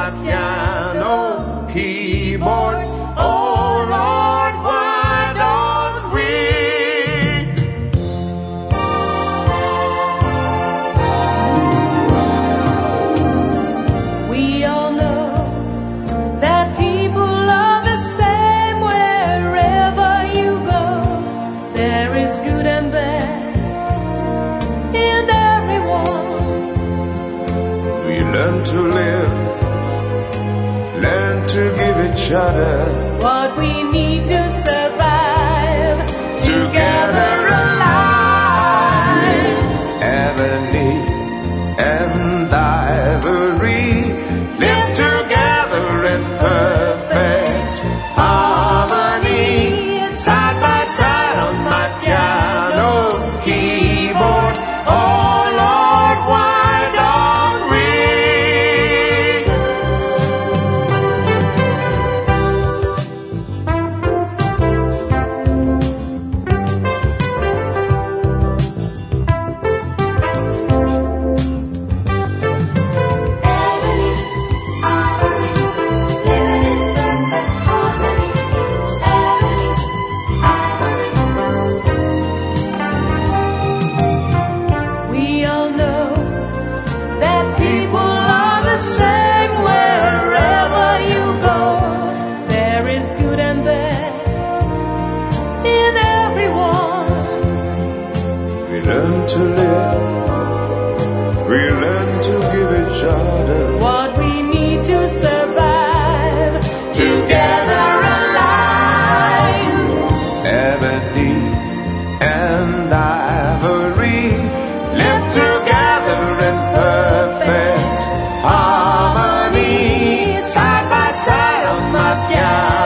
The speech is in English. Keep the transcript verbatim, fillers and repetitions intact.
my piano keyboard. Oh Lord, why don't we? We all know that people are the same wherever you go. There is good and bad in everyone. We learn to live, learn to give each other what we need to survive, together alive. Ebony and ivory live together in perfect harmony, side by side on my piano keyboard. Oh Lord, why don't we? We all know that people are the same wherever you go. There is good and bad in everyone. We learn to live, we learn to give each other What we need to survive, together alive. ebony and ivory live together in perfect harmony, side by side on my piano.